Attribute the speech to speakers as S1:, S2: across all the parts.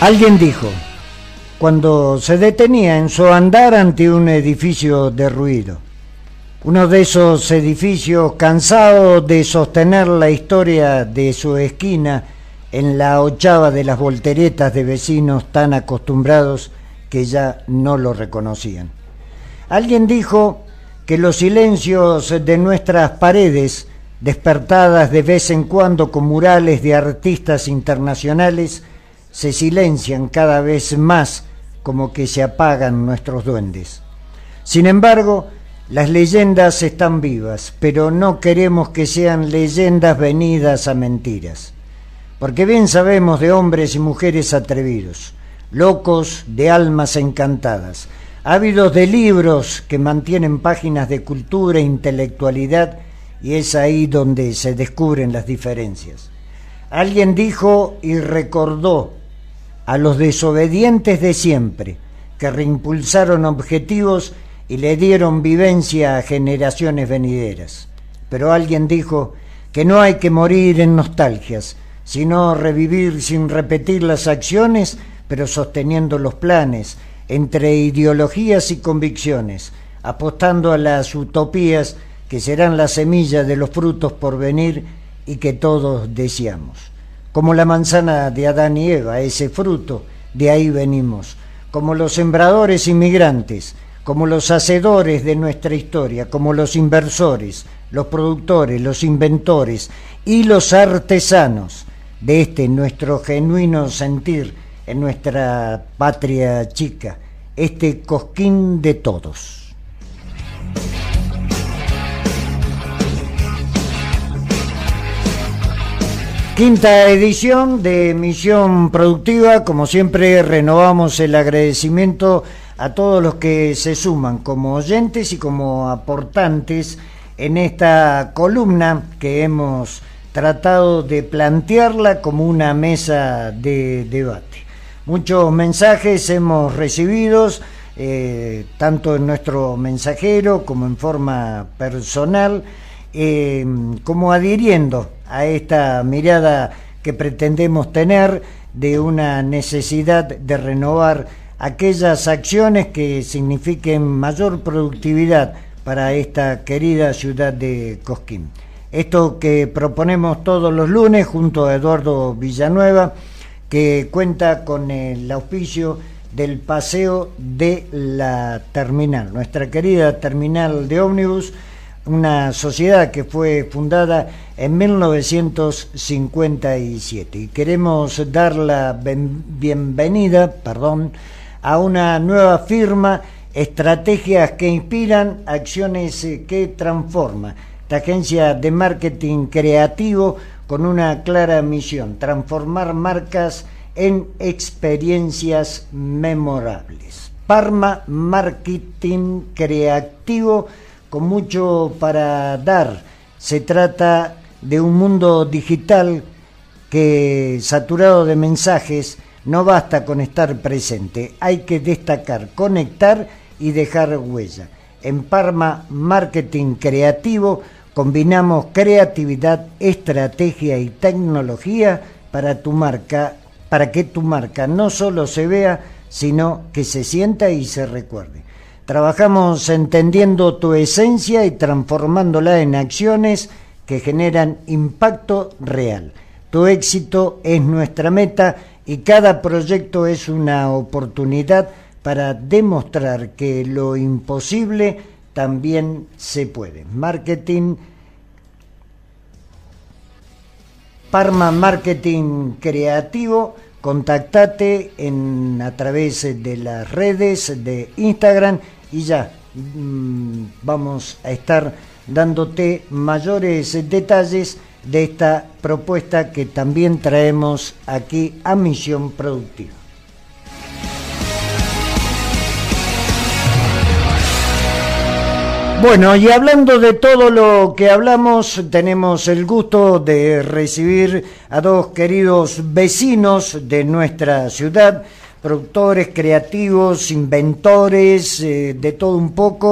S1: Alguien dijo, cuando se detenía en su andar ante un edificio derruido, uno de esos edificios cansado de sostener la historia de su esquina en la ochava de las volteretas de vecinos tan acostumbrados que ya no lo reconocían. Alguien dijo que los silencios de nuestras paredes, despertadas de vez en cuando con murales de artistas internacionales, se silencian cada vez más, como que se apagan nuestros duendes. Sin embargo, las leyendas están vivas, pero no queremos que sean leyendas venidas a mentiras, porque bien sabemos de hombres y mujeres atrevidos, locos de almas encantadas, ávidos de libros que mantienen páginas de cultura e intelectualidad, y es ahí donde se descubren las diferencias. Alguien dijo y recordó a los desobedientes de siempre, que reimpulsaron objetivos y le dieron vivencia a generaciones venideras. Pero alguien dijo que no hay que morir en nostalgias, sino revivir sin repetir las acciones, pero sosteniendo los planes, entre ideologías y convicciones, apostando a las utopías que serán la semilla de los frutos por venir y que todos deseamos. Como la manzana de Adán y Eva, ese fruto, de ahí venimos, como los sembradores inmigrantes, como los hacedores de nuestra historia, como los inversores, los productores, los inventores y los artesanos de este nuestro genuino sentir en nuestra patria chica, este Cosquín de todos. Quinta edición de Misión Productiva. Como siempre, renovamos el agradecimiento a todos los que se suman como oyentes y como aportantes en esta columna que hemos tratado de plantearla como una mesa de debate. Muchos mensajes hemos recibido, tanto en nuestro mensajero como en forma personal, como adhiriendo a esta mirada que pretendemos tener de una necesidad de renovar aquellas acciones que signifiquen mayor productividad para esta querida ciudad de Cosquín. Esto que proponemos todos los lunes junto a Eduardo Villanueva, que cuenta con el auspicio del Paseo de la Terminal, nuestra querida terminal de ómnibus, una sociedad que fue fundada en 1957, y queremos dar la bienvenida a una nueva firma, estrategias que inspiran, acciones que transforman. Esta agencia de marketing creativo con una clara misión: transformar marcas en experiencias memorables. Parma Marketing Creativo, con mucho para dar. Se trata de un mundo digital que, saturado de mensajes, no basta con estar presente, hay que destacar, conectar y dejar huella. En Parma Marketing Creativo combinamos creatividad, estrategia y tecnología para que tu marca no solo se vea, sino que se sienta y se recuerde. Trabajamos entendiendo tu esencia y transformándola en acciones que generan impacto real. Tu éxito es nuestra meta y cada proyecto es una oportunidad para demostrar que lo imposible también se puede. Parma Marketing Creativo. Contactate a través de las redes de Instagram y ya vamos a estar dándote mayores detalles de esta propuesta que también traemos aquí a Misión Productiva. Bueno, y hablando de todo lo que hablamos, tenemos el gusto de recibir a dos queridos vecinos de nuestra ciudad, productores creativos, inventores, de todo un poco,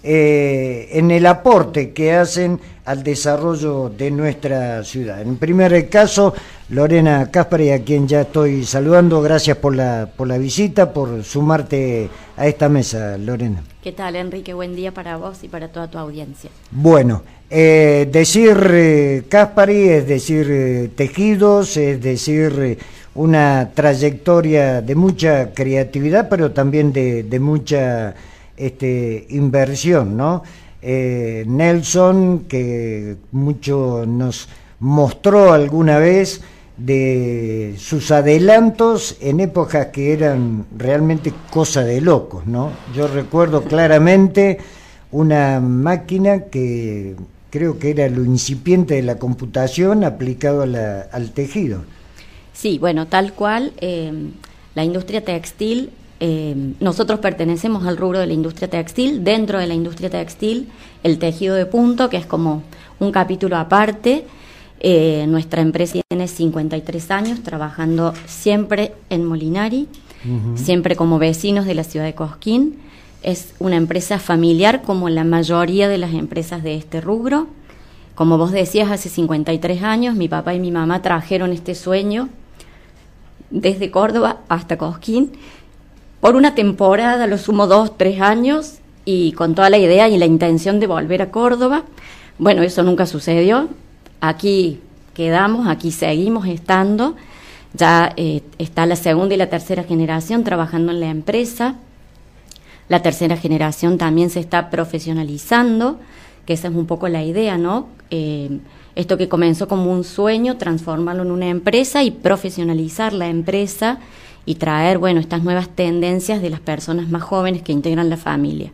S1: en el aporte que hacen al desarrollo de nuestra ciudad. En primer caso, Lorena Caspary, a quien ya estoy saludando, gracias por la visita, por sumarte a esta mesa, Lorena.
S2: ¿Qué tal, Enrique? Buen día para vos y para toda tu audiencia.
S1: Bueno, decir Caspary es decir tejidos, es decir una trayectoria de mucha creatividad, pero también de mucha inversión, ¿no? Nelson, que mucho nos mostró alguna vez de sus adelantos en épocas que eran realmente cosa de locos, ¿no? Yo recuerdo claramente una máquina que creo que era lo incipiente de la computación aplicado al tejido.
S2: Sí, bueno, tal cual, la industria textil, nosotros pertenecemos al rubro de la industria textil. Dentro de la industria textil, el tejido de punto, que es como un capítulo aparte. Nuestra empresa tiene 53 años trabajando siempre en Molinari, siempre como vecinos de la ciudad de Cosquín. Es una empresa familiar como la mayoría de las empresas de este rubro. Como vos decías, hace 53 años mi papá y mi mamá trajeron este sueño desde Córdoba hasta Cosquín por una temporada, lo sumo 2-3 años, y con toda la idea y la intención de volver a Córdoba. Bueno, eso nunca sucedió. Aquí quedamos, aquí seguimos estando. Ya está la segunda y la tercera generación trabajando en la empresa. La tercera generación también se está profesionalizando, que esa es un poco la idea, ¿no? Esto que comenzó como un sueño, transformarlo en una empresa y profesionalizar la empresa y traer, bueno, estas nuevas tendencias de las personas más jóvenes que integran la familia.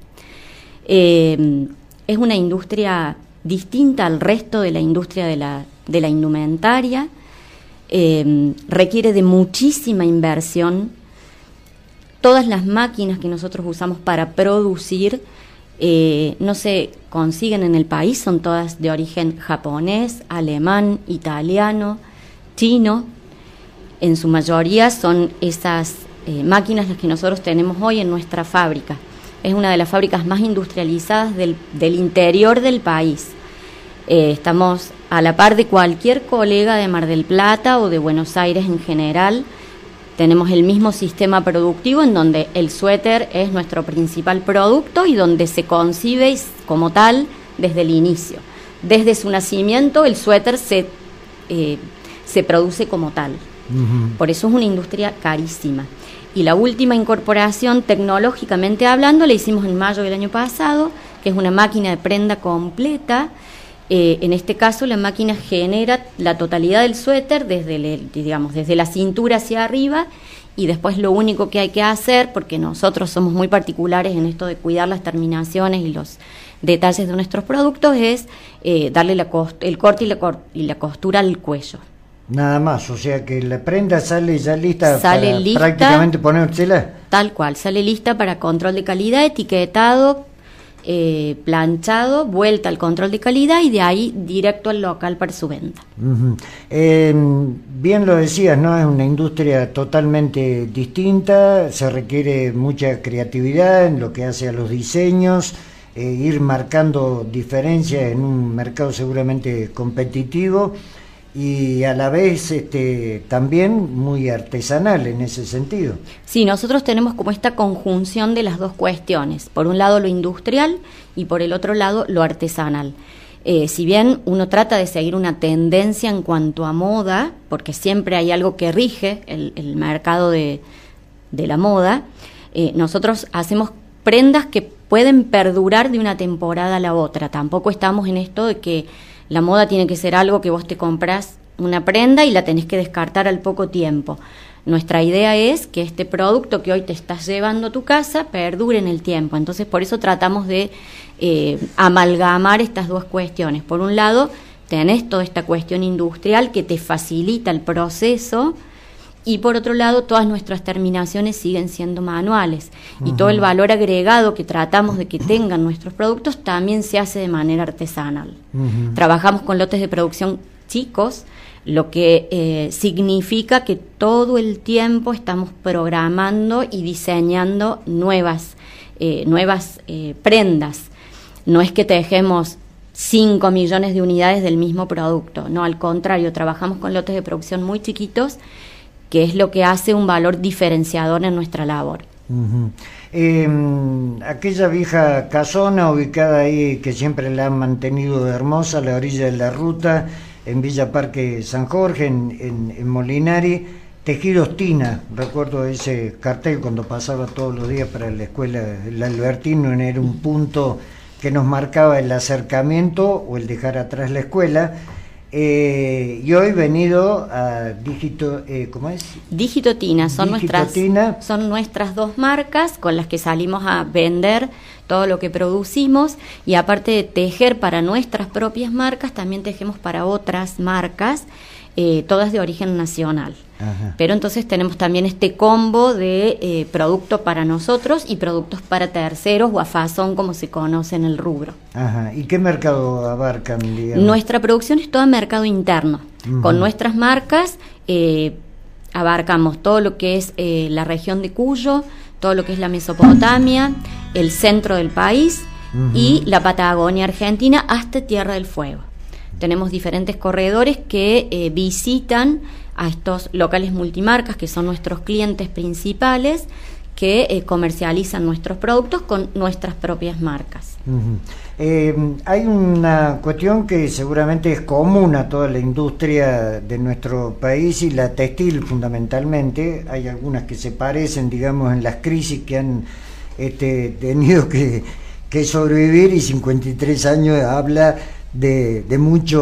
S2: Es una industria distinta al resto de la industria de la indumentaria, requiere de muchísima inversión. Todas las máquinas que nosotros usamos para producir no se consiguen en el país, son todas de origen japonés, alemán, italiano, chino. En su mayoría son esas máquinas las que nosotros tenemos hoy en nuestra fábrica. Es una de las fábricas más industrializadas del interior del país. Estamos a la par de cualquier colega de Mar del Plata o de Buenos Aires en general. Tenemos el mismo sistema productivo en donde el suéter es nuestro principal producto y donde se concibe como tal desde el inicio. Desde su nacimiento el suéter se produce como tal. Por eso es una industria carísima. Y la última incorporación, tecnológicamente hablando, la hicimos en mayo del año pasado, que es una máquina de prenda completa. En este caso, la máquina genera la totalidad del suéter desde la cintura hacia arriba, y después lo único que hay que hacer, porque nosotros somos muy particulares en esto de cuidar las terminaciones y los detalles de nuestros productos, es darle el corte y la costura al cuello.
S1: Nada más, o sea que la prenda sale ya lista para prácticamente ponérsela. Tal
S2: cual, sale lista para control de calidad, etiquetado, planchado, vuelta al control de calidad y de ahí directo al local para su venta.
S1: Bien lo decías, ¿no? Es una industria totalmente distinta, se requiere mucha creatividad en lo que hace a los diseños, ir marcando diferencias en un mercado seguramente competitivo y a la vez también muy artesanal en ese sentido.
S2: Sí, nosotros tenemos como esta conjunción de las dos cuestiones, por un lado lo industrial y por el otro lado lo artesanal. Si bien uno trata de seguir una tendencia en cuanto a moda, porque siempre hay algo que rige el mercado de la moda, nosotros hacemos prendas que pueden perdurar de una temporada a la otra. Tampoco estamos en esto de que la moda tiene que ser algo que vos te comprás una prenda y la tenés que descartar al poco tiempo. Nuestra idea es que este producto que hoy te estás llevando a tu casa perdure en el tiempo. Entonces, por eso tratamos de amalgamar estas dos cuestiones. Por un lado, tenés toda esta cuestión industrial que te facilita el proceso, y por otro lado, todas nuestras terminaciones siguen siendo manuales. Y todo el valor agregado que tratamos de que tengan nuestros productos también se hace de manera artesanal. Trabajamos con lotes de producción chicos, lo que significa que todo el tiempo estamos programando y diseñando nuevas prendas. No es que tejemos 5 millones de unidades del mismo producto, no, al contrario, trabajamos con lotes de producción muy chiquitos, que es lo que hace un valor diferenciador en nuestra labor.
S1: Aquella vieja casona ubicada ahí, que siempre la han mantenido hermosa, a la orilla de la ruta, en Villa Parque San Jorge, en Molinari, Tejidos Tina, recuerdo ese cartel cuando pasaba todos los días para la escuela, el Albertino, era un punto que nos marcaba el acercamiento o el dejar atrás la escuela. Y hoy venido a ¿cómo es?
S2: Dígito Tina, son nuestras 2 marcas con las que salimos a vender todo lo que producimos, y aparte de tejer para nuestras propias marcas, también tejemos para otras marcas, todas de origen nacional. Ajá. Pero entonces tenemos también este combo de productos para nosotros y productos para terceros, o a fazón, como se conoce en el rubro.
S1: Ajá. ¿Y qué mercado abarcan, digamos?
S2: Nuestra producción es todo mercado interno. Uh-huh. Con nuestras marcas abarcamos todo lo que es la región de Cuyo, todo lo que es la Mesopotamia, el centro del país, uh-huh, y la Patagonia Argentina hasta Tierra del Fuego. Tenemos diferentes corredores que visitan a estos locales multimarcas, que son nuestros clientes principales, que comercializan nuestros productos con nuestras propias marcas.
S1: Uh-huh. Hay una cuestión que seguramente es común a toda la industria de nuestro país, y la textil fundamentalmente. Hay algunas que se parecen, digamos, en las crisis que han tenido que sobrevivir, y 53 años habla de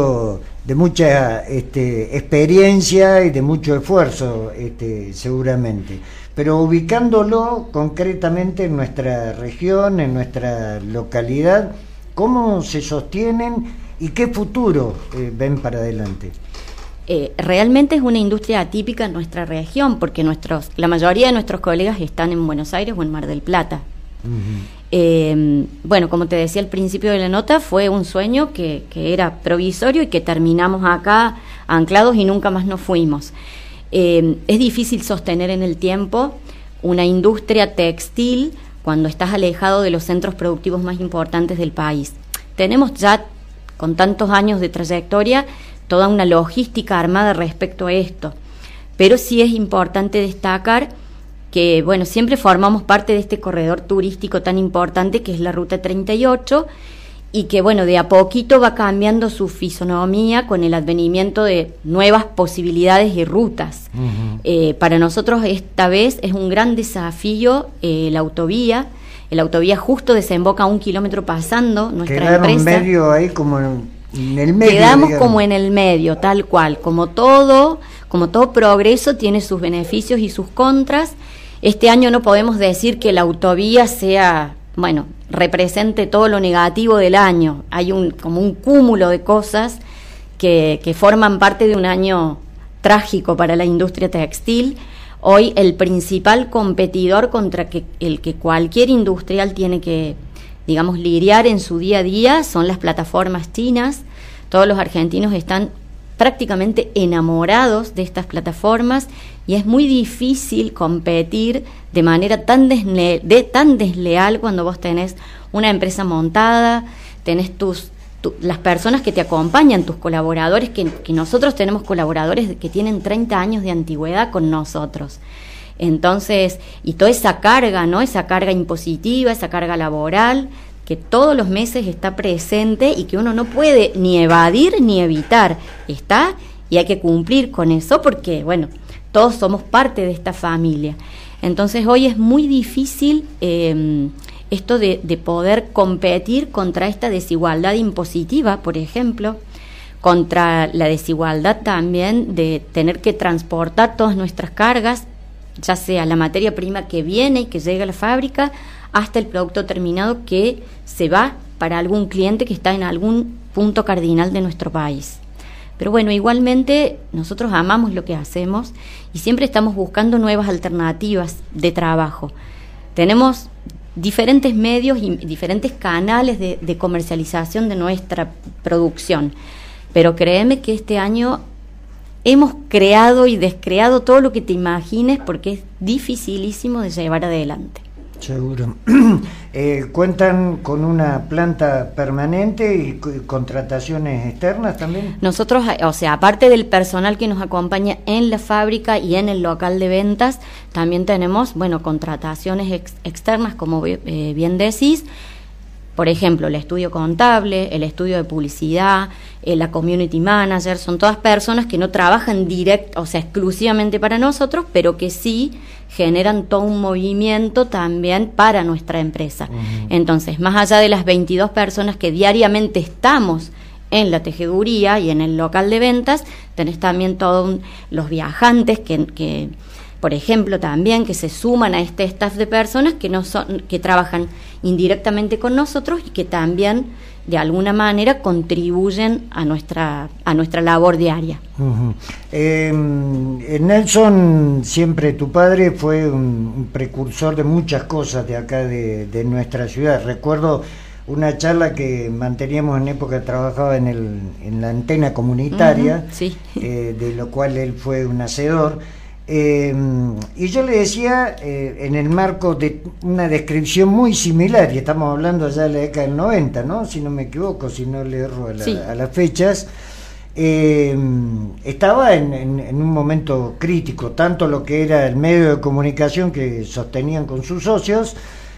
S1: mucha experiencia y de mucho esfuerzo, seguramente. Pero ubicándolo concretamente en nuestra región, en nuestra localidad, ¿cómo se sostienen y qué futuro ven para adelante?
S2: Realmente es una industria atípica en nuestra región, porque la mayoría de nuestros colegas están en Buenos Aires o en Mar del Plata. Uh-huh. Bueno, como te decía al principio de la nota, fue un sueño que era provisorio y que terminamos acá anclados y nunca más nos fuimos. Es difícil sostener en el tiempo una industria textil cuando estás alejado de los centros productivos más importantes del país. Tenemos ya, con tantos años de trayectoria, toda una logística armada respecto a esto, pero sí es importante destacar que, bueno, siempre formamos parte de este corredor turístico tan importante que es la Ruta 38, y que, bueno, de a poquito va cambiando su fisonomía con el advenimiento de nuevas posibilidades y rutas. Uh-huh. Para nosotros esta vez es un gran desafío la autovía. La autovía justo desemboca 1 kilómetro pasando nuestra
S1: Quedaron
S2: empresa.
S1: Medio ahí como en el medio.
S2: Quedamos, digamos, como
S1: en
S2: el medio, tal cual. Como todo progreso tiene sus beneficios y sus contras. Este año no podemos decir que la autovía sea, bueno, represente todo lo negativo del año. Hay como un cúmulo de cosas que forman parte de un año trágico para la industria textil. Hoy el principal competidor contra el que cualquier industrial tiene que, digamos, lidiar en su día a día son las plataformas chinas. Todos los argentinos están prácticamente enamorados de estas plataformas, y es muy difícil competir de manera tan desleal cuando vos tenés una empresa montada, tenés las personas que te acompañan, tus colaboradores, que nosotros tenemos colaboradores que tienen 30 años de antigüedad con nosotros. Entonces, y toda esa carga, ¿no? Esa carga impositiva, esa carga laboral, que todos los meses está presente y que uno no puede ni evadir ni evitar. Está, y hay que cumplir con eso porque, bueno, todos somos parte de esta familia. Entonces hoy es muy difícil esto de poder competir contra esta desigualdad impositiva, por ejemplo, contra la desigualdad también de tener que transportar todas nuestras cargas, ya sea la materia prima que viene y que llega a la fábrica, hasta el producto terminado que se va para algún cliente que está en algún punto cardinal de nuestro país. Pero bueno, igualmente nosotros amamos lo que hacemos y siempre estamos buscando nuevas alternativas de trabajo. Tenemos diferentes medios y diferentes canales de comercialización de nuestra producción, pero créeme que este año hemos creado y descreado todo lo que te imagines porque es dificilísimo de llevar adelante.
S1: Seguro. ¿Cuentan con una planta permanente y contrataciones externas también?
S2: Nosotros, o sea, aparte del personal que nos acompaña en la fábrica y en el local de ventas, también tenemos, bueno, contrataciones externas, como bien decís. Por ejemplo, el estudio contable, el estudio de publicidad, la community manager, son todas personas que no trabajan o sea, exclusivamente para nosotros, pero que sí generan todo un movimiento también para nuestra empresa. Uh-huh. Entonces, más allá de las 22 personas que diariamente estamos en la tejeduría y en el local de ventas, tenés también todos los viajantes que por ejemplo, también que se suman a este staff de personas que trabajan indirectamente con nosotros y que también de alguna manera contribuyen a nuestra labor diaria.
S1: Uh-huh. Nelson, siempre tu padre fue un precursor de muchas cosas de acá de nuestra ciudad. Recuerdo una charla que manteníamos en época que trabajaba en la antena comunitaria,
S2: uh-huh, sí.
S1: De lo cual él fue un hacedor. Y yo le decía, en el marco de una descripción muy similar, y estamos hablando allá de la década del 90, ¿no? Si no me equivoco, si no le erro a las fechas, estaba en un momento crítico, tanto lo que era el medio de comunicación que sostenían con sus socios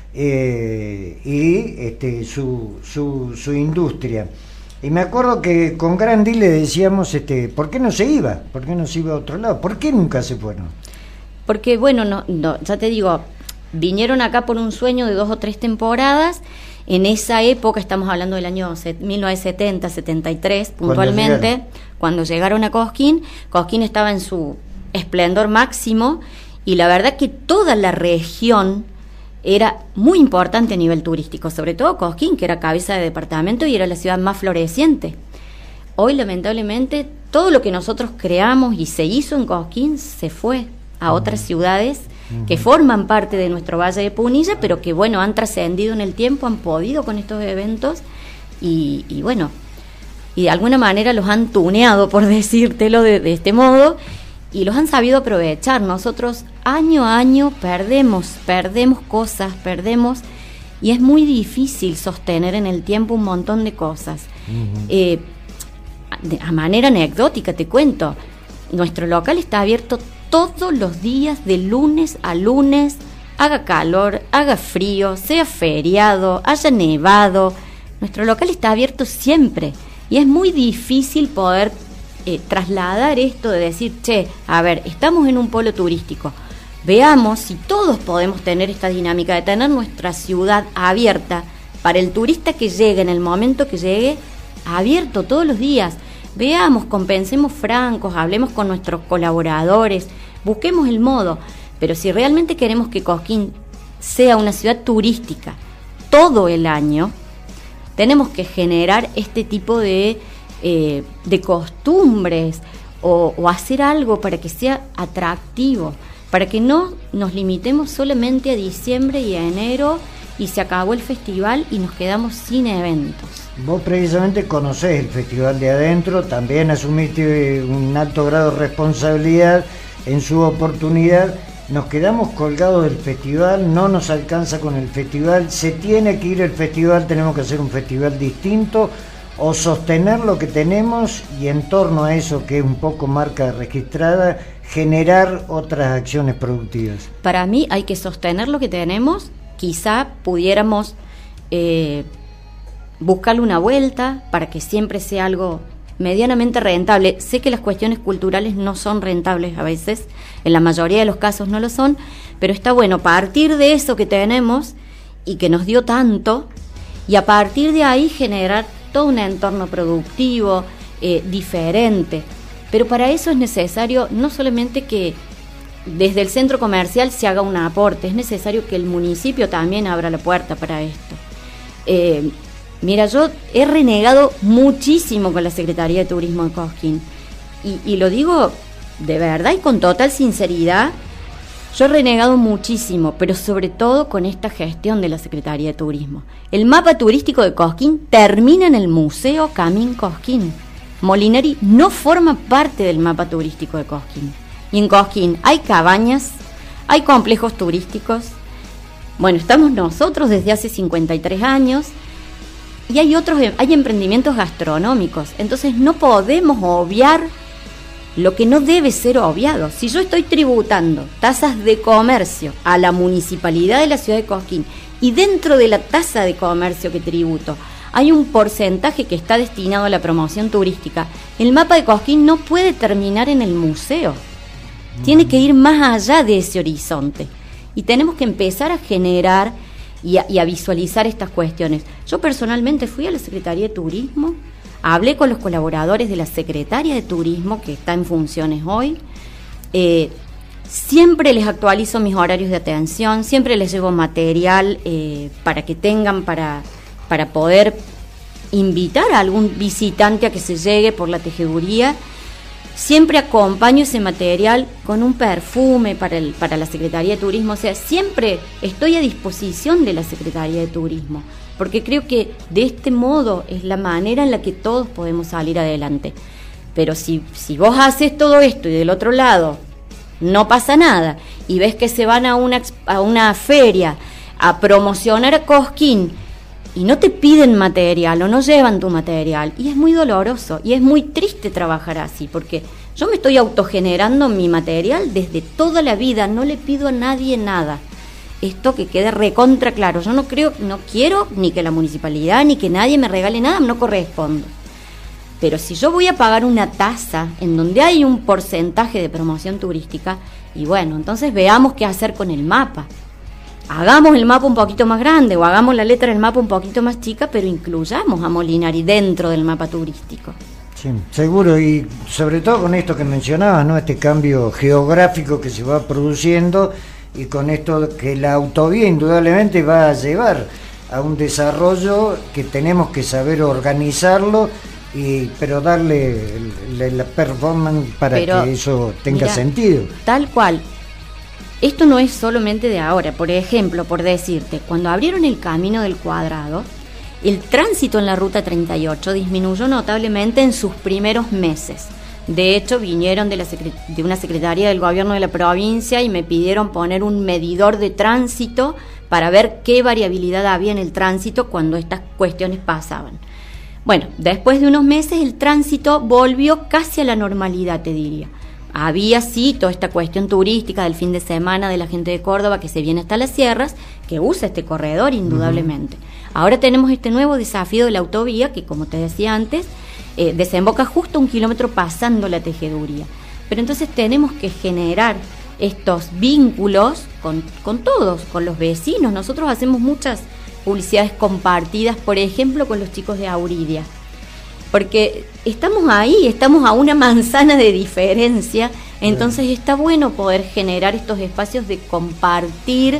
S1: y su industria. Y me acuerdo que con Grandi le decíamos, ¿por qué no se iba? ¿Por qué no se iba a otro lado? ¿Por qué nunca se fueron?
S2: Porque, bueno, no, ya te digo, vinieron acá por un sueño de 2 o 3 temporadas. En esa época, estamos hablando del año 1970, 73, puntualmente, cuando llegaron a Cosquín. Cosquín estaba en su esplendor máximo y la verdad que toda la región era muy importante a nivel turístico, sobre todo Cosquín, que era cabeza de departamento y era la ciudad más floreciente. Hoy, lamentablemente, todo lo que nosotros creamos y se hizo en Cosquín se fue a otras ciudades que forman parte de nuestro Valle de Punilla, pero que, bueno, han trascendido en el tiempo, han podido con estos eventos y bueno, y de alguna manera los han tuneado, por decírtelo de este modo, y los han sabido aprovechar. Nosotros año a año perdemos cosas, y es muy difícil sostener en el tiempo un montón de cosas. Uh-huh. A manera anecdótica te cuento, nuestro local está abierto todos los días de lunes a lunes, haga calor, haga frío, sea feriado, haya nevado, nuestro local está abierto siempre y es muy difícil poder trasladar esto de decir, a ver, estamos en un polo turístico, veamos si todos podemos tener esta dinámica de tener nuestra ciudad abierta para el turista que llegue en el momento que llegue, abierto todos los días. Veamos, compensemos francos, hablemos con nuestros colaboradores, busquemos el modo, pero si realmente queremos que Cosquín sea una ciudad turística todo el año, tenemos que generar este tipo de costumbres o hacer algo para que sea atractivo, para que no nos limitemos solamente a diciembre y a enero y se acabó el festival y nos quedamos sin eventos.
S1: Vos precisamente conocés el festival de adentro, también asumiste un alto grado de responsabilidad en su oportunidad. Nos quedamos colgados del festival, no nos alcanza con el festival, se tiene que ir el festival, tenemos que hacer un festival distinto o sostener lo que tenemos y en torno a eso, que es un poco marca registrada, generar otras acciones productivas.
S2: Para mí hay que sostener lo que tenemos, quizá pudiéramos buscarle una vuelta para que siempre sea algo medianamente rentable. Sé que las cuestiones culturales no son rentables a veces, en la mayoría de los casos no lo son, pero está bueno partir de eso que tenemos y que nos dio tanto, y a partir de ahí generar todo un entorno productivo diferente. Pero para eso es necesario no solamente que desde el centro comercial se haga un aporte, es necesario que el municipio también abra la puerta para esto. Mira, yo he renegado muchísimo con la Secretaría de Turismo de Cosquín y lo digo de verdad y con total sinceridad. Yo he renegado muchísimo, pero sobre todo con esta gestión de la Secretaría de Turismo. El mapa turístico de Cosquín termina en el Museo Camín Cosquín. Molinari no forma parte del mapa turístico de Cosquín. Y en Cosquín hay cabañas, hay complejos turísticos, Bueno, estamos nosotros desde hace 53 años y hay emprendimientos gastronómicos, entonces no podemos obviar lo que no debe ser obviado. Si yo estoy tributando tasas de comercio a la municipalidad de la ciudad de Cosquín y dentro de la tasa de comercio que tributo hay un porcentaje que está destinado a la promoción turística, el mapa de Cosquín no puede terminar en el museo. Tiene que ir más allá de ese horizonte. Y tenemos que empezar a generar y a visualizar estas cuestiones. Yo personalmente fui a la Secretaría de Turismo, hablé con los colaboradores de la Secretaría de Turismo, que está en funciones hoy. Siempre les actualizo mis horarios de atención, siempre les llevo material para que tengan para poder invitar a algún visitante a que se llegue por la tejeduría. Siempre acompaño ese material con un perfume para la Secretaría de Turismo. O sea, siempre estoy a disposición de la Secretaría de Turismo, porque creo que de este modo es la manera en la que todos podemos salir adelante. Pero si vos haces todo esto y del otro lado no pasa nada, y ves que se van a una feria a promocionar a Cosquín y no te piden material o no llevan tu material, y es muy doloroso y es muy triste trabajar así, porque yo me estoy autogenerando mi material desde toda la vida, no le pido a nadie nada. Esto que quede recontra claro, yo no quiero ni que la municipalidad ni que nadie me regale nada, no corresponde. Pero si yo voy a pagar una tasa en donde hay un porcentaje de promoción turística, y bueno, entonces veamos qué hacer con el mapa. Hagamos el mapa un poquito más grande o hagamos la letra del mapa un poquito más chica, pero incluyamos a Molinari dentro del mapa turístico.
S1: Sí, seguro, y sobre todo con esto que mencionabas, ¿no? Este cambio geográfico que se va produciendo, y con esto que la autovía indudablemente va a llevar a un desarrollo que tenemos que saber organizarlo, pero darle la performance para que eso tenga sentido. Tal cual.
S2: Esto no es solamente de ahora. Por ejemplo, por decirte, cuando abrieron el Camino del Cuadrado, el tránsito en la Ruta 38 disminuyó notablemente en sus primeros meses. De hecho, vinieron de una secretaría del gobierno de la provincia y me pidieron poner un medidor de tránsito para ver qué variabilidad había en el tránsito cuando estas cuestiones pasaban. Bueno, después de unos meses el tránsito volvió casi a la normalidad, te diría. Había sí toda esta cuestión turística del fin de semana de la gente de Córdoba que se viene hasta las sierras, que usa este corredor indudablemente. Ahora tenemos este nuevo desafío de la autovía que, como te decía antes, desemboca justo 1 kilómetro pasando la tejeduría. Pero entonces tenemos que generar estos vínculos con todos, con los vecinos. Nosotros hacemos muchas publicidades compartidas, por ejemplo, con los chicos de Auridia, porque estamos ahí, estamos a una manzana de diferencia, entonces está bueno poder generar estos espacios de compartir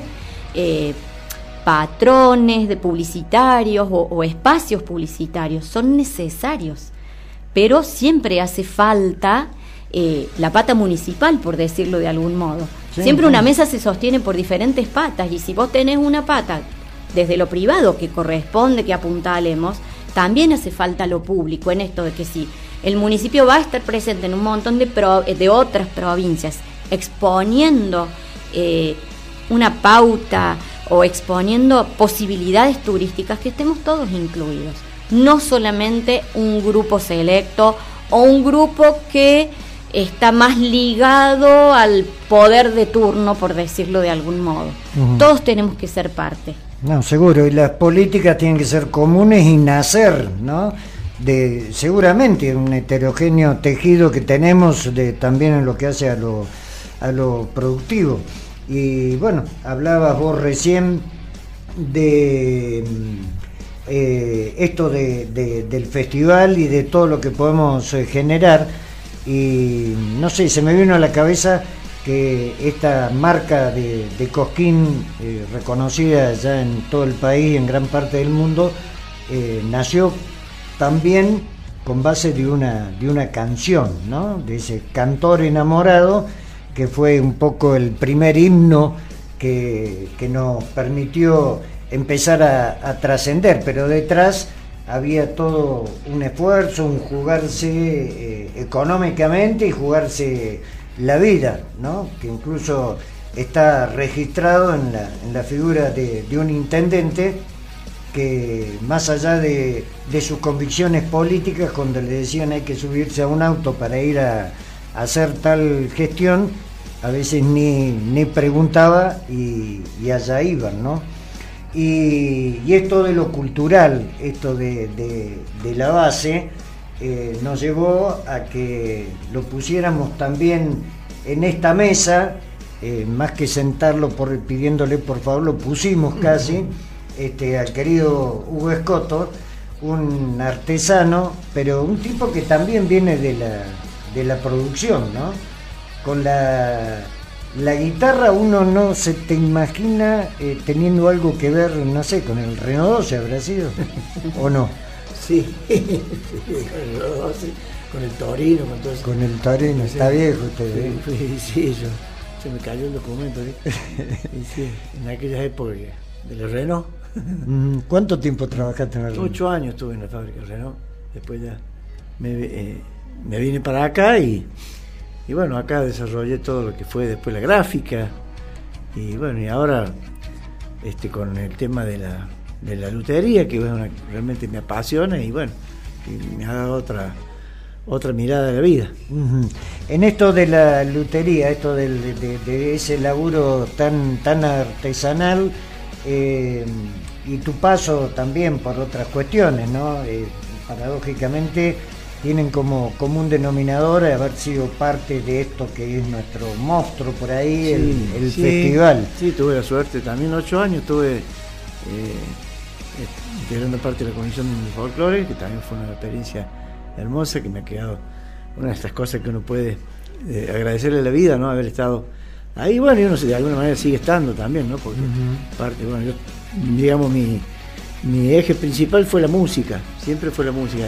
S2: patrones de publicitarios o espacios publicitarios, son necesarios, pero siempre hace falta la pata municipal, por decirlo de algún modo. Sí, siempre una mesa se sostiene por diferentes patas, y si vos tenés una pata desde lo privado que corresponde que apuntalemos, también hace falta lo público en esto de que sí, el municipio va a estar presente en un montón de otras provincias, exponiendo una pauta o exponiendo posibilidades turísticas, que estemos todos incluidos, no solamente un grupo selecto o un grupo que está más ligado al poder de turno, por decirlo de algún modo. Todos tenemos que ser parte.
S1: No, seguro, y las políticas tienen que ser comunes y nacer, ¿no? De seguramente un heterogéneo tejido que tenemos también en lo que hace a lo productivo. Y bueno, hablabas vos recién de esto del festival y de todo lo que podemos generar, y no sé, se me vino a la cabeza que esta marca de Cosquín, reconocida ya en todo el país y en gran parte del mundo, nació también con base de una canción, ¿no? De ese cantor enamorado, que fue un poco el primer himno que nos permitió empezar a trascender, pero detrás había todo un esfuerzo, un jugarse económicamente y jugarse la vida, ¿no? Que incluso está registrado en la figura de un intendente que, más allá de sus convicciones políticas, cuando le decían hay que subirse a un auto para ir a hacer tal gestión, a veces ni preguntaba y allá iban, ¿no? Y esto de lo cultural, esto de la base, nos llevó a que lo pusiéramos también en esta mesa, más que sentarlo pidiéndole por favor, lo pusimos casi, al querido Hugo Escoto, un artesano, pero un tipo que también viene de la producción, ¿no? Con la guitarra uno no se te imagina teniendo algo que ver, no sé, con el Renault 12 habrá sido, ¿o no?
S3: Sí, con el Torino, con todo eso.
S1: Con el Torino, está viejo usted, ¿eh?
S3: Sí, se me cayó el documento, ¿eh? Sí, en aquellas épocas de la Renault.
S1: ¿Cuánto tiempo trabajaste en la Renault?
S3: 8 años estuve en la fábrica de Renault, después ya me vine para acá y bueno, acá desarrollé todo lo que fue después la gráfica y bueno, y ahora con el tema de la lutería, que bueno, realmente me apasiona y bueno, y me ha dado otra mirada de la vida.
S1: En esto de la lutería, esto de ese laburo tan artesanal, y tu paso también por otras cuestiones, ¿no? Paradójicamente tienen como común denominador haber sido parte de esto que es nuestro monstruo por ahí, sí, el festival.
S3: Sí, tuve la suerte, también 8 años estuve integrando parte de la comisión de folclore, que también fue una experiencia hermosa, que me ha quedado una de estas cosas que uno puede agradecerle a la vida, ¿no? Haber estado ahí, bueno, y uno de alguna manera sigue estando también, ¿no? Porque parte, bueno, yo, digamos, mi eje principal fue la música, siempre fue la música.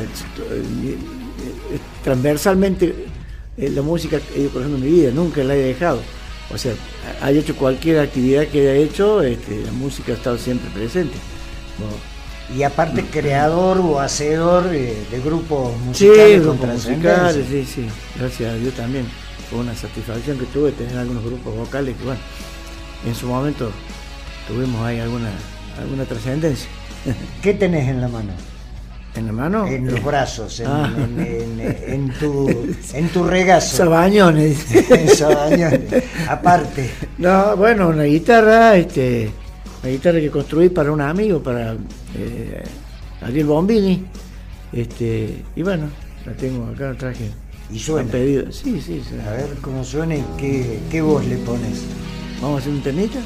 S3: Transversalmente la música he ido corriendo en mi vida, nunca la he dejado. O sea, haya hecho cualquier actividad que haya hecho, la música ha estado siempre presente. Bueno,
S1: y aparte creador o hacedor de grupos musicales.
S3: Sí, grupos musicales, sí, gracias a Dios también. Fue una satisfacción que tuve tener algunos grupos vocales que bueno, en su momento tuvimos ahí alguna trascendencia.
S1: ¿Qué tenés en la mano?
S3: ¿En la mano?
S1: En los brazos, en tu regazo.
S3: Sabañones.
S1: Sabañones, aparte.
S3: No, bueno, una guitarra que construí para un amigo, para Ariel Bombini, y bueno, la tengo acá, la traje.
S1: ¿Y suena?
S3: Pedido. Sí.
S1: A ver cómo suena y qué voz le pones.
S3: ¿Vamos a hacer un temita?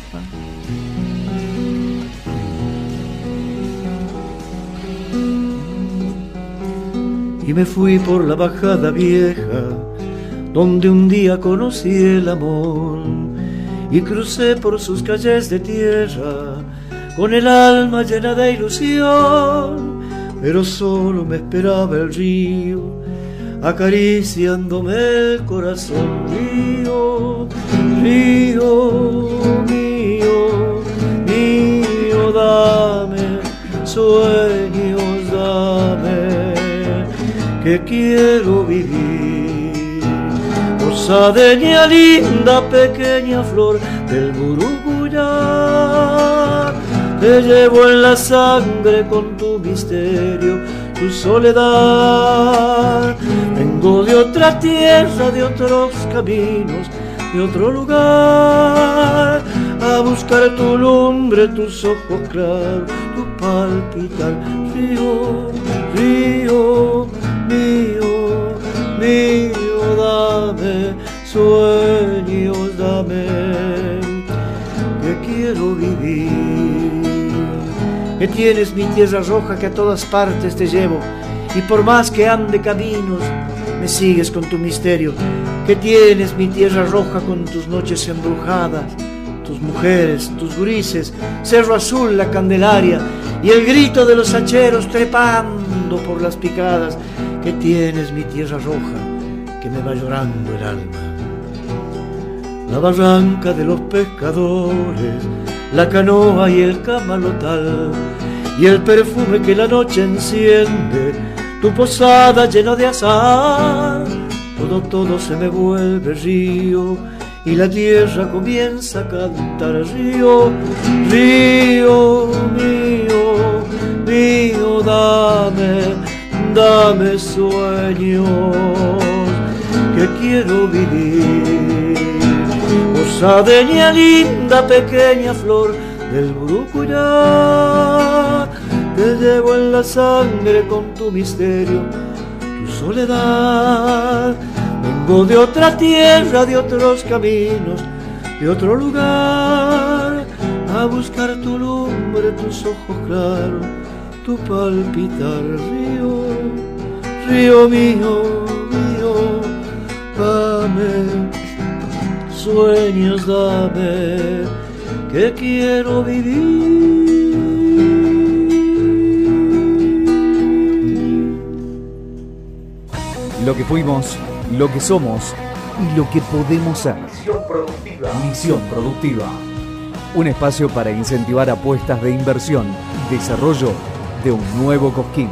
S3: Y me fui por la bajada vieja, donde un día conocí el amor, y crucé por sus calles de tierra, con el alma llena de ilusión, pero solo me esperaba el río, acariciándome el corazón. Río, río mío, dame sueños, dame, que quiero vivir. Rosadeña linda, pequeña flor del Buruguyá, te llevo en la sangre con tu misterio, tu soledad. Vengo de otra tierra, de otros caminos, de otro lugar, a buscar tu lumbre, tus ojos claros, tu palpitar. Río, río mío, dame sueños, dame, que quiero vivir. Que tienes mi tierra roja, que a todas partes te llevo, y por más que ande caminos, me sigues con tu misterio. Que tienes mi tierra roja, con tus noches embrujadas, tus mujeres, tus grises, Cerro Azul, la Candelaria, y el grito de los hacheros trepando por las picadas. Que tienes mi tierra roja, que me va llorando el alma. La barranca de los pescadores, la canoa y el camalotal, y el perfume que la noche enciende, tu posada llena de azahar. Todo se me vuelve río, y la tierra comienza a cantar. Río, río mío, mío, dame sueños, que quiero vivir. Osadeña linda, pequeña flor del Brucuyá, te llevo en la sangre con tu misterio, tu soledad. Vengo de otra tierra, de otros caminos, de otro lugar, a buscar tu lumbre, tus ojos claros, tu palpitar. Río, río mío, mío, dame sueños, dame, que quiero vivir.
S4: Lo que fuimos, lo que somos y lo que podemos ser.
S5: Misión Productiva.
S4: Misión Productiva. Un espacio para incentivar apuestas de inversión y desarrollo de un nuevo Cosquín.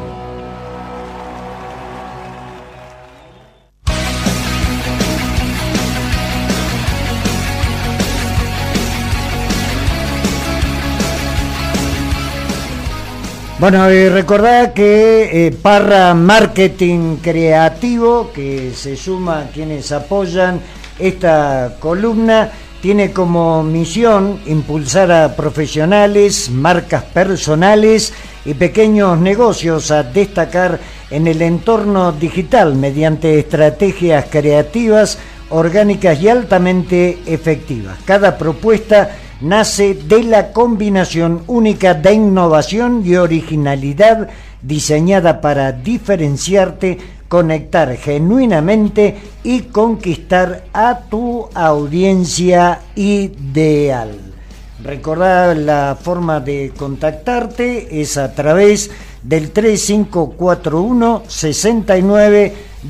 S1: Bueno, y recordad que Parra Marketing Creativo, que se suma a quienes apoyan esta columna, tiene como misión impulsar a profesionales, marcas personales y pequeños negocios a destacar en el entorno digital mediante estrategias creativas, orgánicas y altamente efectivas. Cada propuesta nace de la combinación única de innovación y originalidad diseñada para diferenciarte, conectar genuinamente y conquistar a tu audiencia ideal. Recordad, la forma de contactarte es a través del 3541 69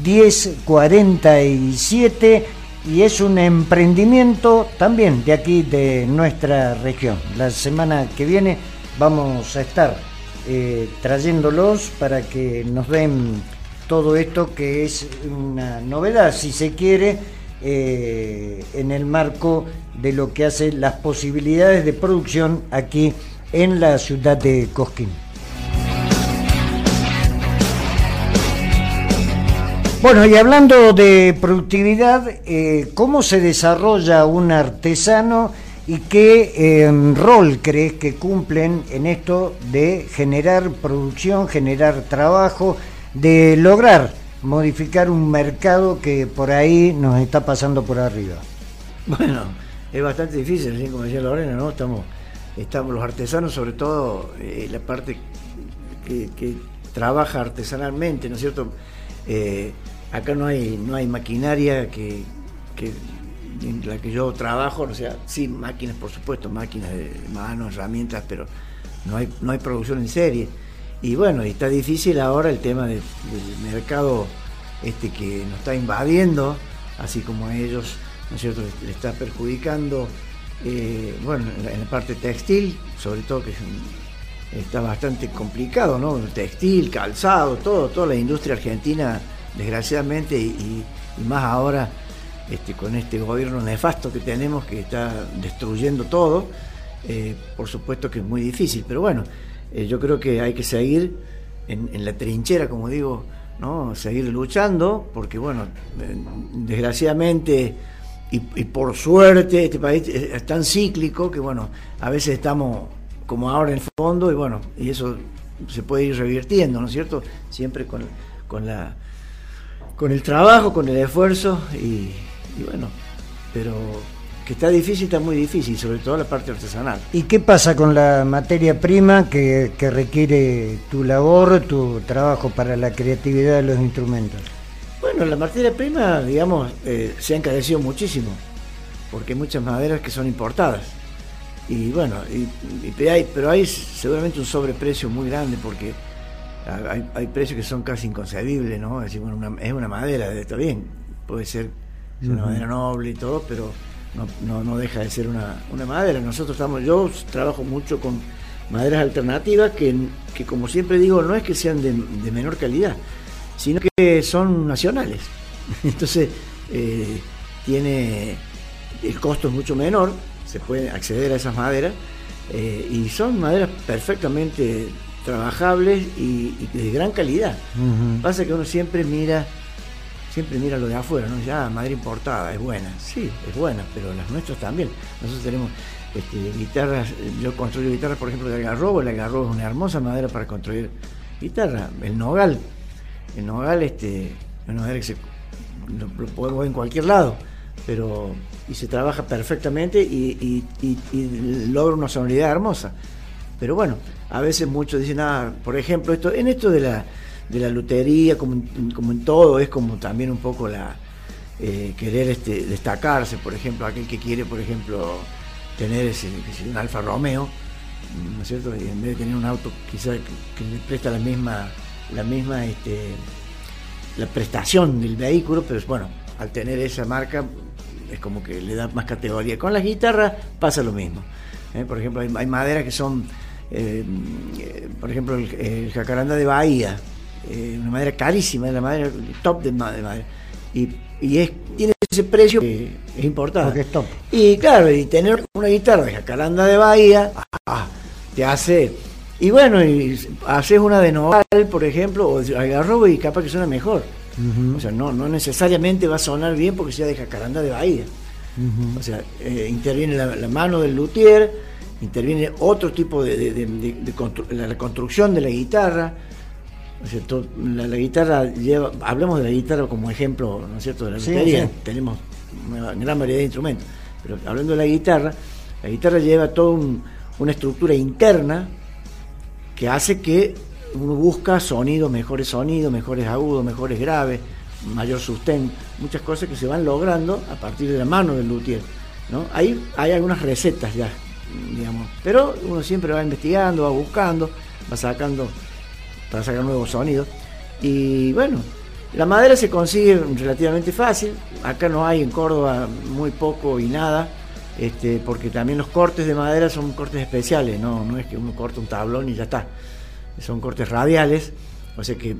S1: 1047 y es un emprendimiento también de aquí de nuestra región. La semana que viene vamos a estar trayéndolos para que nos den todo esto, que es una novedad, si se quiere, en el marco de lo que hace las posibilidades de producción aquí en la ciudad de Cosquín. Bueno, y hablando de productividad, ¿cómo se desarrolla un artesano y qué rol crees que cumplen en esto de generar producción, generar trabajo, de lograr modificar un mercado que por ahí nos está pasando por arriba?
S3: Bueno, es bastante difícil, así como decía Lorena, ¿no? Estamos los artesanos, sobre todo la parte que trabaja artesanalmente, ¿no es cierto? Acá no hay maquinaria que en la que yo trabajo, o sea, sí, máquinas, por supuesto, máquinas de mano, herramientas, pero no hay producción en serie. Y bueno, está difícil ahora el tema del mercado que nos está invadiendo, así como a ellos, ¿no es cierto?, le está perjudicando, bueno, en la parte textil, sobre todo, que está bastante complicado, ¿no? El textil, calzado, toda la industria argentina, desgraciadamente, y más ahora con este gobierno nefasto que tenemos, que está destruyendo todo. Por supuesto que es muy difícil, pero bueno, yo creo que hay que seguir en la trinchera, como digo, ¿no? Seguir luchando, porque bueno, desgraciadamente y por suerte este país es tan cíclico que bueno, a veces estamos como ahora en el fondo, y bueno, y eso se puede ir revirtiendo, ¿no es cierto? Siempre con el trabajo, con el esfuerzo, y bueno, pero que está difícil, está muy difícil, sobre todo la parte artesanal.
S1: ¿Y qué pasa con la materia prima que requiere tu labor, tu trabajo para la creatividad de los instrumentos?
S3: Bueno, la materia prima, digamos, se ha encarecido muchísimo, porque hay muchas maderas que son importadas. Y bueno, pero hay seguramente un sobreprecio muy grande, porque hay precios que son casi inconcebibles, ¿no? Es decir, bueno, es una madera, está bien, puede ser una madera noble y todo, pero no deja de ser una madera. Yo trabajo mucho con maderas alternativas que como siempre digo, no es que sean de menor calidad, sino que son nacionales. Entonces tiene el costo es mucho menor, se puede acceder a esas maderas, y son maderas perfectamente trabajables y de gran calidad. Pasa que uno siempre mira lo de afuera, ¿no? Ya, madera importada, es buena. Sí, es buena, pero las nuestras también. Nosotros tenemos guitarras, yo construyo guitarras, por ejemplo, de algarrobo. El algarrobo es una hermosa madera para construir guitarra. El nogal es una madera que lo podemos ver en cualquier lado, y se trabaja perfectamente y logra una sonoridad hermosa. Pero bueno, a veces muchos dicen, por ejemplo, esto de la lutería, como en todo, es como también un poco querer destacarse. Por ejemplo, aquel que quiere, por ejemplo, tener un Alfa Romeo, ¿no es cierto? Y en vez de tener un auto quizás que le presta la misma la prestación del vehículo, pero bueno, al tener esa marca es como que le da más categoría. Con las guitarras pasa lo mismo. Por ejemplo, hay maderas que son, por ejemplo, el jacaranda de Bahía, una madera carísima, la madera top de madera, y tiene ese precio que es importante.
S1: Porque es top.
S3: Y claro, y tener una guitarra de jacaranda de Bahía te hace, y bueno, y haces una de nogal, por ejemplo, o de algarrobo, y capaz que suena mejor. O sea, no necesariamente va a sonar bien porque sea de jacaranda de Bahía. O sea, interviene la mano del luthier, interviene otro tipo la construcción de la guitarra. O sea, la guitarra lleva, hablemos de la guitarra como ejemplo, ¿no es cierto?, de la lutería. Sí. Tenemos una gran variedad de instrumentos, pero hablando de la guitarra lleva toda una estructura interna que hace que uno busca mejores sonidos, mejores agudos, mejores graves, mayor sostén, muchas cosas que se van logrando a partir de la mano del luthier, ¿no? Hay algunas recetas ya, digamos, pero uno siempre va investigando, va buscando, va sacando para sacar nuevos sonidos. Y bueno, la madera se consigue relativamente fácil. Acá no hay en Córdoba muy poco y nada, porque también los cortes de madera son cortes especiales, no es que uno corta un tablón y ya está. Son cortes radiales, o sea que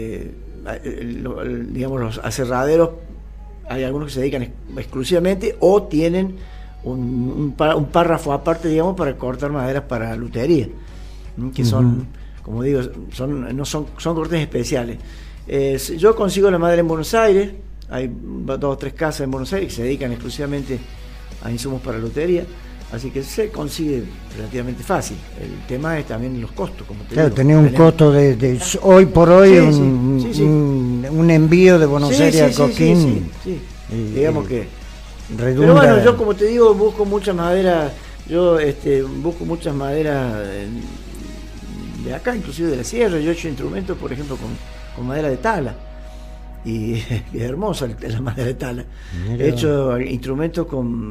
S3: digamos, los aserraderos, hay algunos que se dedican exclusivamente o tienen un párrafo aparte, digamos, para cortar maderas para lutería, que son, como digo, son cortes especiales. Yo consigo la madera en Buenos Aires, hay 2 o 3 casas en Buenos Aires que se dedican exclusivamente a insumos para lutería, así que se consigue relativamente fácil. El tema es también los costos, como te digo.
S1: Tenía un costo de hoy por hoy, un envío de Buenos Aires a Cosquín.
S3: Digamos que
S1: redunda.
S3: Pero bueno, yo, como te digo, busco mucha madera. Yo busco muchas maderas de acá, inclusive de la sierra. Yo he hecho instrumentos, por ejemplo, con madera de tala, y es hermosa la madera de tala. He hecho instrumentos con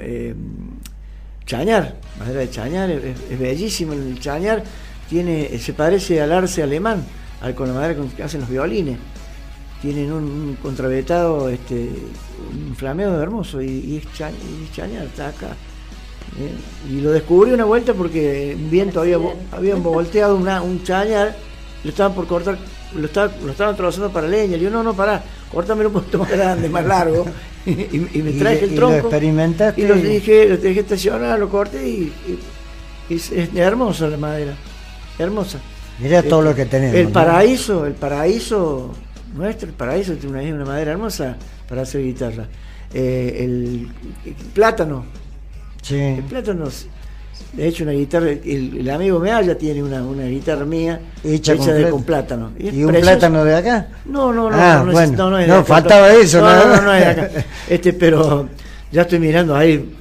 S3: chañar, madera de chañar, es bellísimo el chañar, se parece al arce alemán, con la madera que hacen los violines. Tienen un contravetado, un flameado hermoso, y es chañar, está acá. Y lo descubrí una vuelta porque un viento habían volteado un chañar, lo estaban por cortar, lo estaban trabajando para leña. Le digo, no, pará, córtamelo un poquito más grande, más largo. y me traje el tronco.
S1: ¿Lo experimentaste?
S3: Y lo dejé estacionar, lo corté y es hermosa la madera, hermosa.
S1: Mirá todo lo que tenemos.
S3: El paraíso nuestro, el paraíso tiene una madera hermosa para hacer guitarra. El plátano.
S1: Sí.
S3: El plátano, de hecho, una guitarra, el amigo Mealla tiene una guitarra mía hecha con plátano.
S1: ¿Y un plátano de acá?
S3: No es
S1: no, faltaba eso.
S3: No es de acá. Pero ya estoy mirando ahí.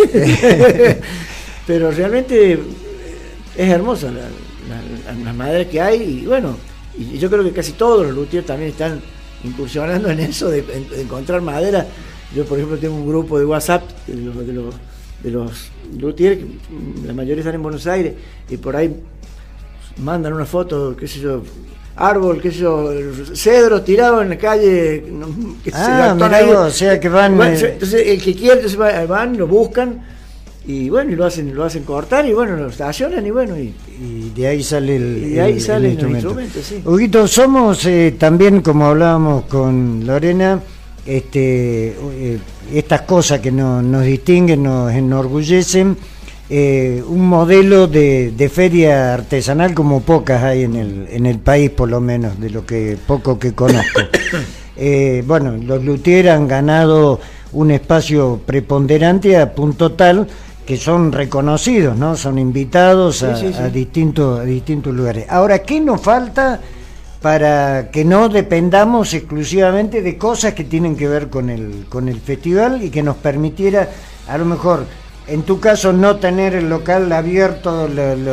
S3: Pero realmente es hermosa la madera que hay, y bueno, y yo creo que casi todos los luthiers también están incursionando en eso de encontrar madera. Yo, por ejemplo, tengo un grupo de WhatsApp de los luthiers, la mayoría están en Buenos Aires, y por ahí mandan una foto, qué sé yo, árbol, qué sé yo, cedro tirado en la calle,
S1: o sea que van.
S3: Entonces el que quiere, entonces van, lo buscan, y bueno, y lo hacen cortar, y bueno, lo estacionan, y bueno, y
S1: de ahí sale el
S3: instrumento. Sí.
S1: Huguito, somos también, como hablábamos con Lorena, estas cosas que nos distinguen, nos enorgullecen, un modelo de feria artesanal como pocas hay en el país, por lo menos, de lo que poco que conozco. Bueno, los luthiers han ganado un espacio preponderante a punto tal que son reconocidos, ¿no? Son invitados a distintos lugares. Ahora, ¿qué nos falta para que no dependamos exclusivamente de cosas que tienen que ver con el festival y que nos permitiera, a lo mejor, en tu caso, no tener el local abierto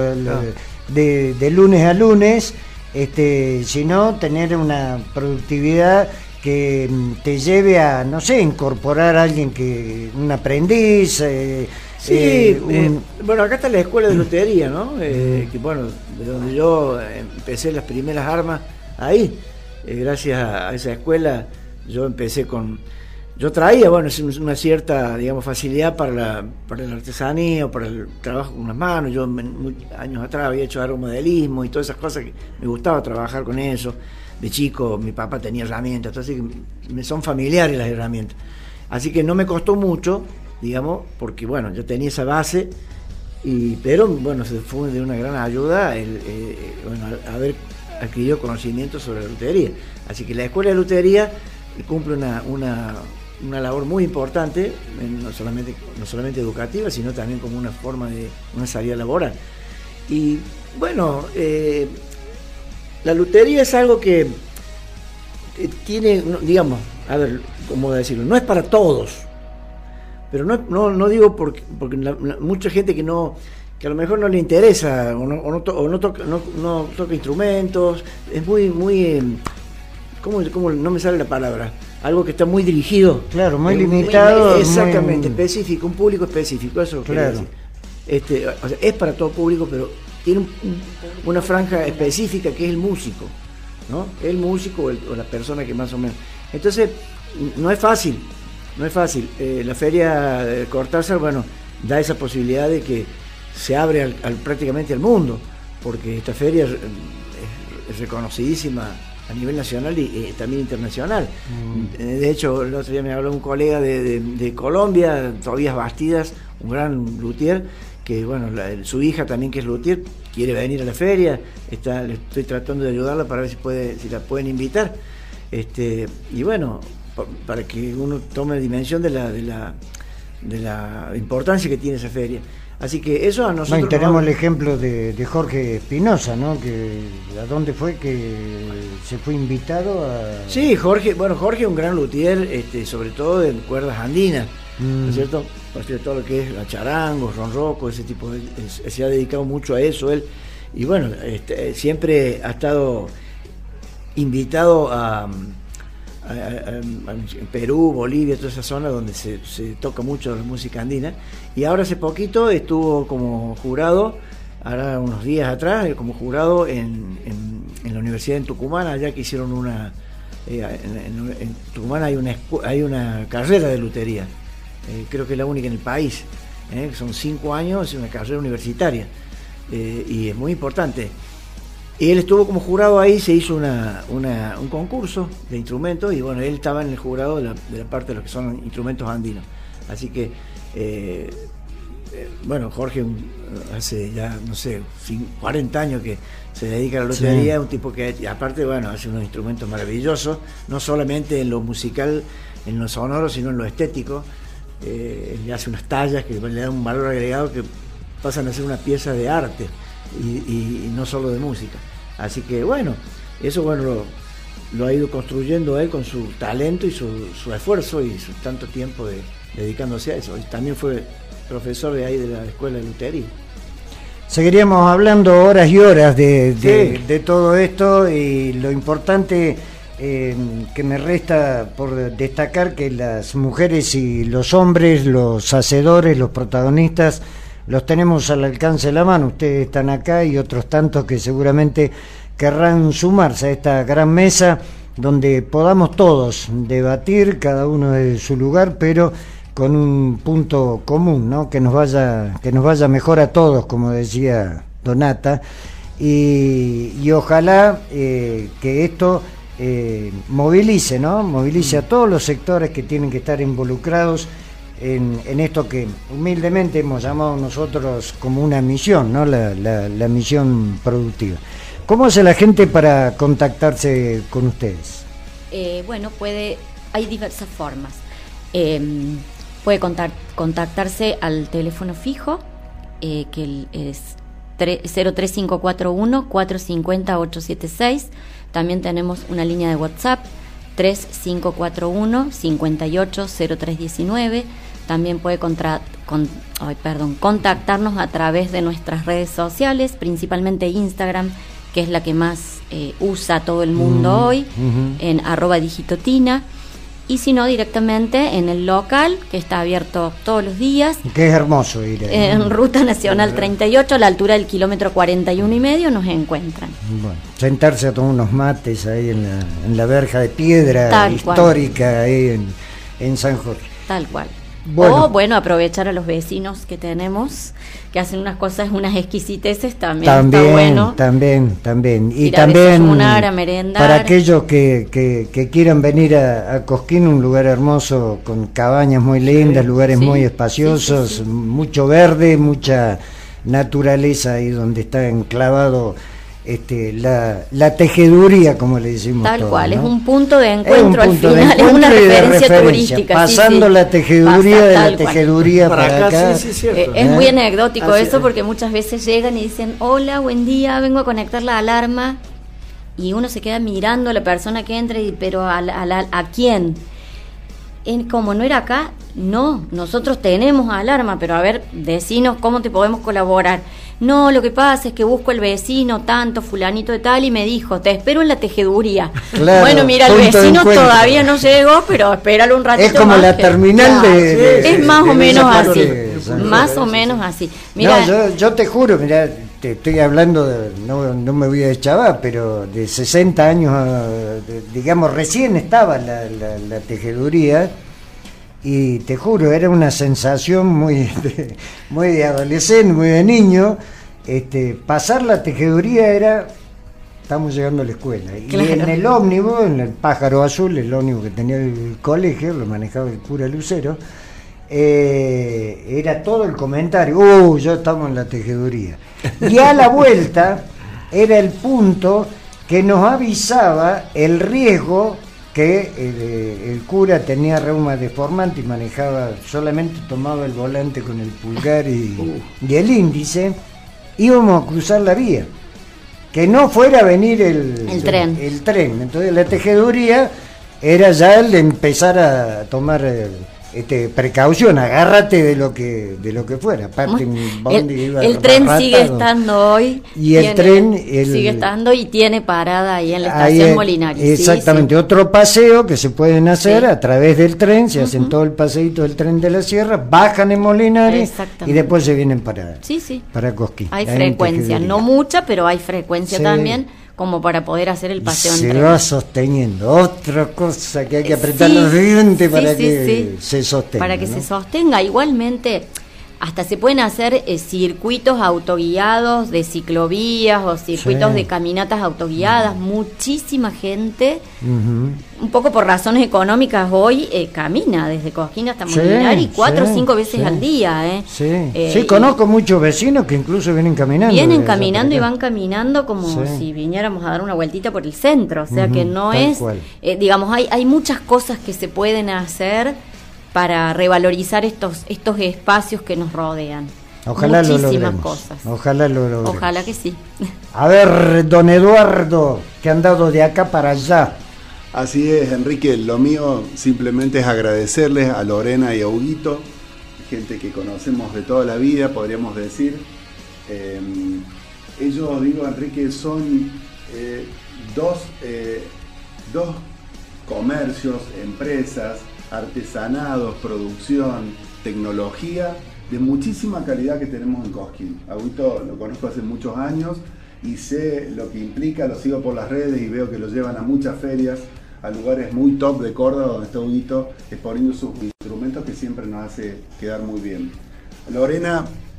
S1: de lunes a lunes, sino tener una productividad que te lleve a, no sé, incorporar a alguien un aprendiz?
S3: Bueno, acá está la escuela de lutería, ¿no? Que bueno, de donde yo empecé las primeras armas, ahí, gracias a esa escuela, yo empecé yo traía, bueno, una cierta, digamos, facilidad para la artesanía o para el trabajo con las manos. Yo años atrás había hecho aeromodelismo y todas esas cosas que me gustaba trabajar con eso. De chico mi papá tenía herramientas, entonces me son familiares las herramientas. Así que no me costó mucho, digamos, porque bueno, yo tenía esa base, pero bueno, se fue de una gran ayuda haber adquirido conocimiento sobre la lutería. Así que la escuela de lutería cumple una labor muy importante, no solamente educativa, sino también como una forma de una salida laboral. Y bueno, la lutería es algo que tiene, digamos, a ver, ¿cómo decirlo? No es para todos, pero no digo porque mucha gente que a lo mejor no le interesa o no toca instrumentos, es muy ¿cómo no me sale la palabra? Algo que está muy dirigido.
S1: Claro, muy limitado.
S3: Exactamente, específico, un público específico, eso
S1: claro.
S3: Decir. O sea, es para todo público, pero tiene una franja específica que es el músico, ¿no? El músico o la persona que más o menos. Entonces, no es fácil. La feria de Cortázar, bueno, da esa posibilidad de que se abre prácticamente al mundo, porque esta feria es reconocidísima a nivel nacional y también internacional. De hecho, el otro día me habló un colega de Colombia, Tobías Bastidas, un gran luthier, que bueno, su hija también, que es luthier, quiere venir a la feria. Le estoy tratando de ayudarla para ver si la pueden invitar. Y bueno, para que uno tome dimensión de la importancia que tiene esa feria. Así que eso a nosotros...
S1: tenemos el ejemplo de Jorge Espinosa, ¿no? ¿A dónde fue que se fue invitado a...?
S3: Sí, Jorge es un gran luthier, sobre todo en cuerdas andinas, ¿no es cierto? Todo lo que es la charango, ronroco, ese tipo se ha dedicado mucho a eso él. Y bueno, siempre ha estado invitado a Perú, Bolivia, toda esa zona donde se toca mucho la música andina, y ahora hace poquito estuvo como jurado, ahora unos días atrás, como jurado en la Universidad en Tucumán, allá que hicieron en Tucumán hay una carrera de lutería, creo que es la única en el país, son 5 años, es una carrera universitaria, y es muy importante. Y él estuvo como jurado ahí, se hizo un concurso de instrumentos, y bueno, él estaba en el jurado de la parte de los que son instrumentos andinos. Así que, bueno, Jorge hace ya, no sé, 40 años que se dedica a la lutería, sí. Un tipo que aparte, bueno, hace unos instrumentos maravillosos, no solamente en lo musical, en lo sonoro, sino en lo estético. Él hace unas tallas que le dan un valor agregado que pasan a ser una pieza de arte. Y no solo de música. Así que bueno, eso bueno lo ha ido construyendo él con su talento y su esfuerzo y su tanto tiempo dedicándose a eso. Y también fue profesor de ahí de la escuela de lutería.
S1: Seguiríamos hablando horas y horas de todo esto, y lo importante que me resta por destacar que las mujeres y los hombres, los hacedores, los protagonistas, los tenemos al alcance de la mano. Ustedes están acá y otros tantos que seguramente querrán sumarse a esta gran mesa donde podamos todos debatir, cada uno de su lugar, pero con un punto común, ¿no? Que nos vaya mejor a todos, como decía Donata, y ojalá que esto movilice, ¿no? Movilice a todos los sectores que tienen que estar involucrados en esto que humildemente hemos llamado nosotros como una misión, ¿no? La misión productiva. ¿Cómo hace la gente para contactarse con ustedes?
S2: Bueno, hay diversas formas. Puede contactarse al teléfono fijo, que es 03541 450 876. También tenemos una línea de WhatsApp 3541 580319. También puede contactarnos a través de nuestras redes sociales, principalmente Instagram, que es la que más usa todo el mundo hoy, en @digitotina. Y si no, directamente en el local, que está abierto todos los días.
S1: Que es hermoso ir ahí,
S2: en Ruta Nacional 38, a la altura del kilómetro 41,5, nos encuentran.
S1: Bueno, sentarse a tomar unos mates ahí en la verja de piedra
S2: Tal
S1: histórica
S2: cual.
S1: Ahí en San Jorge.
S2: Tal cual.
S1: Bueno.
S2: O aprovechar a los vecinos que tenemos, que hacen unas cosas, unas exquisiteces, también
S1: También,
S2: está bueno.
S1: también. Y
S2: Ir a
S1: también
S2: desayunar, a merendar.
S1: para aquellos que quieran venir a Cosquín, un lugar hermoso, con cabañas muy lindas, lugares muy espaciosos,
S2: sí.
S1: mucho verde, mucha naturaleza ahí donde está enclavado la tejeduría, como le decimos
S2: Tal
S1: todos,
S2: cual,
S1: ¿no?
S2: es un punto de
S1: Es
S2: encuentro
S1: un punto
S2: al
S1: de
S2: final, es
S1: encuentro
S2: una
S1: y de
S2: referencia turística.
S1: pasando la tejeduría
S2: Pasa
S1: de la
S2: tal cual.
S1: tejeduría para acá.
S3: Sí, cierto.
S2: Es muy anecdótico
S3: Así
S2: eso,
S3: es.
S2: porque muchas veces llegan y dicen: hola, buen día, vengo a conectar la alarma, y uno se queda mirando a la persona que entra pero ¿a quién? Como no era acá, no, nosotros tenemos alarma, pero a ver, decinos cómo te podemos colaborar. No, lo que pasa es que busco el vecino tanto, fulanito de tal, y me dijo, te espero en la tejeduría.
S1: Claro,
S2: bueno, mira, el
S1: punto de
S2: vecino
S1: encuentro.
S2: todavía no llegó, pero espéralo un ratito
S1: Es como
S2: más,
S1: la
S2: que-
S1: terminal
S2: Claro,
S1: de
S2: es más o menos
S1: esa
S2: así,
S1: parte de San
S2: más
S1: Jorge,
S2: o
S1: sí,
S2: menos así. Mira,
S1: No, yo te juro, mira, te estoy hablando, no me voy a deschavar, pero de 60 años, digamos, recién estaba la tejeduría, y te juro, era una sensación muy de adolescente, muy de niño. Pasar la tejeduría era, estamos llegando a la escuela,
S2: Claro.
S1: y en el ómnibus, en el Pájaro Azul, el ómnibus que tenía el colegio, lo manejaba el cura Lucero, era todo el comentario, ya estamos en la tejeduría, y a la vuelta era el punto que nos avisaba el riesgo que el cura tenía reuma deformante y manejaba, solamente tomaba el volante con el pulgar y el índice. Íbamos a cruzar la vía, que no fuera a venir el tren. Entonces la tejeduría era ya el de empezar a tomar precaución, agárrate de lo que fuera. Aparte, mi bondi iba
S2: el tren
S1: arrastrado.
S2: sigue estando hoy,
S1: y el tren
S2: sigue estando y tiene parada ahí en la
S1: ahí
S2: estación Molinari.
S1: exactamente,
S2: Sí.
S1: otro paseo que se pueden hacer
S2: Sí.
S1: a través del tren, se hacen todo el paseíto del tren de la Sierra, bajan en Molinari
S2: Exactamente.
S1: y después se vienen para Cosquín.
S2: Hay
S1: ahí en
S2: frecuencia,
S1: Tejeduría.
S2: no mucha, pero hay frecuencia
S1: Sí.
S2: también, como para poder hacer el
S1: Y
S2: paseo en
S1: se
S2: tren.
S1: va sosteniendo, otra cosa que hay que apretar
S2: Sí,
S1: los dientes para
S2: sí,
S1: que
S2: sí.
S1: se sostenga.
S2: Para que
S1: ¿no?
S2: se sostenga. Igualmente, hasta se pueden hacer circuitos autoguiados de ciclovías o circuitos
S1: Sí.
S2: de caminatas autoguiadas. Muchísima gente,
S1: Ujú.
S2: un poco por razones económicas, hoy camina desde Cosquín hasta
S1: Sí,
S2: Molinari 4
S1: sí,
S2: o 5 veces
S1: sí.
S2: al día.
S1: Sí,
S2: Y
S1: conozco muchos vecinos que incluso vienen caminando.
S2: vienen
S1: de allá
S2: caminando y
S1: para acá.
S2: van caminando como
S1: Sí.
S2: si viniéramos a dar una vueltita por el centro. O sea
S1: Ujú,
S2: que no
S1: tal
S2: es,
S1: cual.
S2: digamos, hay muchas cosas que se pueden hacer para revalorizar estos espacios que nos rodean.
S1: Ojalá lo
S2: Muchísimas
S1: logremos.
S2: cosas.
S1: Ojalá lo logremos.
S2: Ojalá que sí.
S1: A ver, don Eduardo, que han dado de acá para allá.
S5: Así es, Enrique, lo mío simplemente es agradecerles a Lorena y a Huguito, gente que conocemos de toda la vida, podríamos decir. Ellos, digo, Enrique, son dos comercios, empresas, artesanados, producción, tecnología de muchísima calidad que tenemos en Cosquín. A Huguito lo conozco hace muchos años y sé lo que implica, lo sigo por las redes y veo que lo llevan a muchas ferias, a lugares muy top de Córdoba, donde está Huguito exponiendo sus instrumentos, que siempre nos hace quedar muy bien. Lorena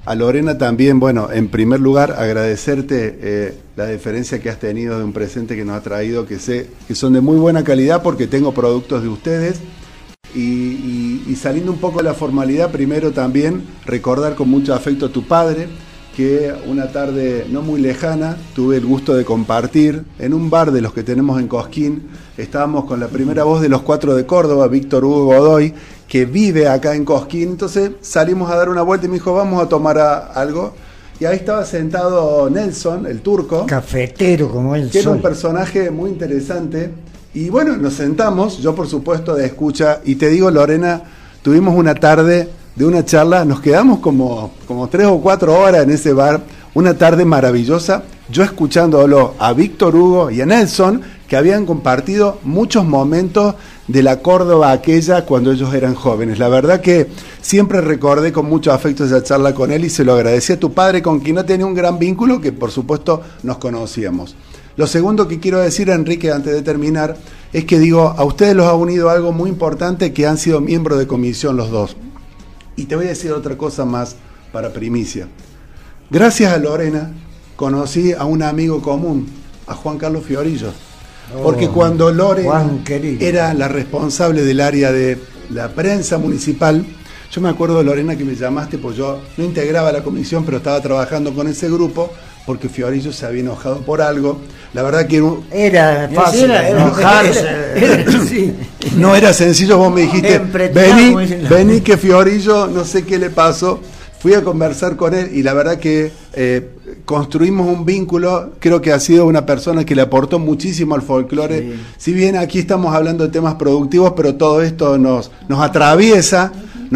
S5: A Lorena también, bueno, en primer lugar agradecerte la deferencia que has tenido de un presente que nos ha traído, que sé que son de muy buena calidad porque tengo productos de ustedes. Y saliendo un poco de la formalidad, primero también recordar con mucho afecto a tu padre, que una tarde no muy lejana tuve el gusto de compartir en un bar de los que tenemos en Cosquín. Estábamos con la primera voz de los 4 de Córdoba, Víctor Hugo Godoy, que vive acá en Cosquín. Entonces salimos a dar una vuelta y me dijo, vamos a tomar algo. Y ahí estaba sentado Nelson, el turco.
S1: Cafetero como él.
S5: Que era un personaje muy interesante. Y bueno, nos sentamos, yo por supuesto de escucha. Y te digo, Lorena, tuvimos una tarde de una charla, nos quedamos como 3 o 4 horas en ese bar. Una tarde maravillosa, yo escuchándolo a Víctor Hugo y a Nelson, que habían compartido muchos momentos de la Córdoba aquella cuando ellos eran jóvenes. La verdad que siempre recordé con mucho afecto esa charla con él y se lo agradecí a tu padre, con quien no tenía un gran vínculo, que por supuesto nos conocíamos. Lo segundo que quiero decir, Enrique, antes de terminar, es que digo, a ustedes los ha unido algo muy importante, que han sido miembros de comisión los dos. Y te voy a decir otra cosa más para primicia. Gracias a Lorena conocí a un amigo común, a Juan Carlos Fiorillo. Porque cuando Lorena era la responsable del área de la prensa municipal, yo me acuerdo, Lorena, que me llamaste, pues yo no integraba la comisión, pero estaba trabajando con ese grupo, porque Fiorillo se había enojado por algo. La verdad que
S1: era fácil enojarse.
S5: Sí. No era sencillo, vos me dijiste, vení que Fiorillo, no sé qué le pasó. Fui a conversar con él y la verdad que construimos un vínculo. Creo que ha sido una persona que le aportó muchísimo al folclore. Sí. Si bien aquí estamos hablando de temas productivos, pero todo esto nos atraviesa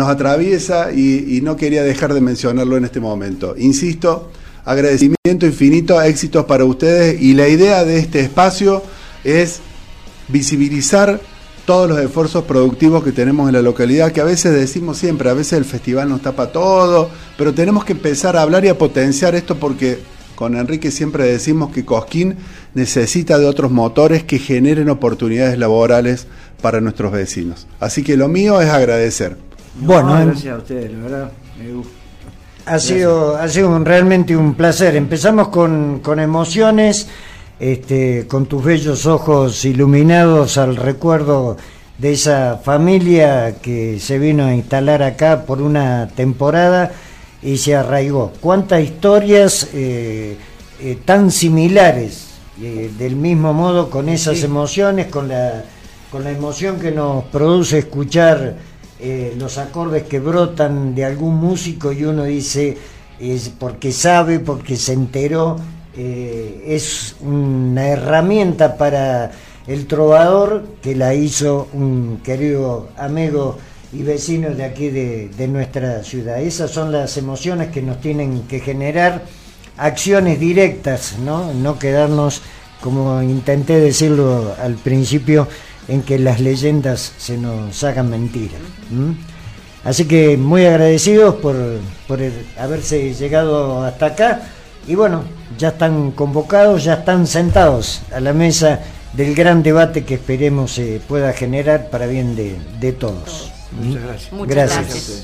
S5: y no quería dejar de mencionarlo en este momento. Insisto, agradecimiento infinito, éxitos para ustedes, y la idea de este espacio es visibilizar todos los esfuerzos productivos que tenemos en la localidad, que a veces decimos siempre, a veces el festival nos tapa todo, pero tenemos que empezar a hablar y a potenciar esto, porque con Enrique siempre decimos que Cosquín necesita de otros motores que generen oportunidades laborales para nuestros vecinos. Así que lo mío es agradecer.
S3: Bueno, gracias a ustedes, la verdad, me gusta.
S1: Ha sido realmente un placer. Empezamos con emociones, con tus bellos ojos iluminados al recuerdo de esa familia que se vino a instalar acá por una temporada y se arraigó. Cuántas historias tan similares, del mismo modo, con esas emociones, con la emoción que nos produce escuchar los acordes que brotan de algún músico, y uno dice, porque sabe, porque se enteró. Es una herramienta para el trovador, que la hizo un querido amigo y vecino de aquí de nuestra ciudad. Esas son las emociones que nos tienen que generar acciones directas, no quedarnos, como intenté decirlo al principio, en que las leyendas se nos hagan mentira. Así que muy agradecidos por haberse llegado hasta acá. Y bueno, ya están convocados, ya están sentados a la mesa del gran debate que esperemos se pueda generar para bien de todos.
S3: Muchas gracias.
S2: Muchas gracias.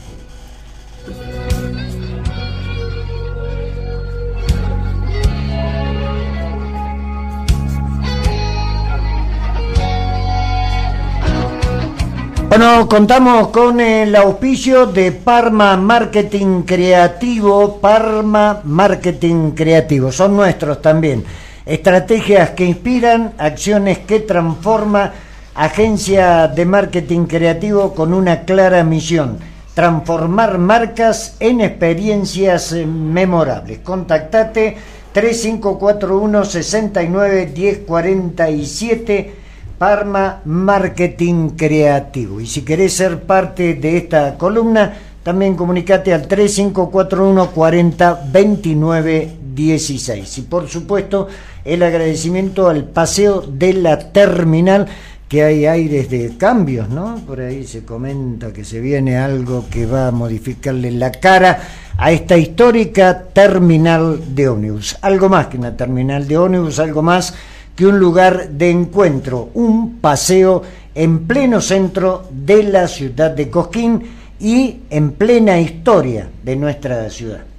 S1: Bueno, contamos con el auspicio de Parma Marketing Creativo. Parma Marketing Creativo, son nuestros también. Estrategias que inspiran, acciones que transforman. Agencia de marketing creativo con una clara misión: transformar marcas en experiencias memorables. Contactate 3541 69 1047. Parma Marketing Creativo. Y si querés ser parte de esta columna, también comunicate al 3541 40 29 16. Y por supuesto, el agradecimiento al Paseo de la Terminal, que hay aires de cambios, ¿no? Por ahí se comenta que se viene algo que va a modificarle la cara a esta histórica terminal de ómnibus. Algo más que una terminal de ómnibus, algo más que un lugar de encuentro, un paseo en pleno centro de la ciudad de Cosquín, y en plena historia de nuestra ciudad.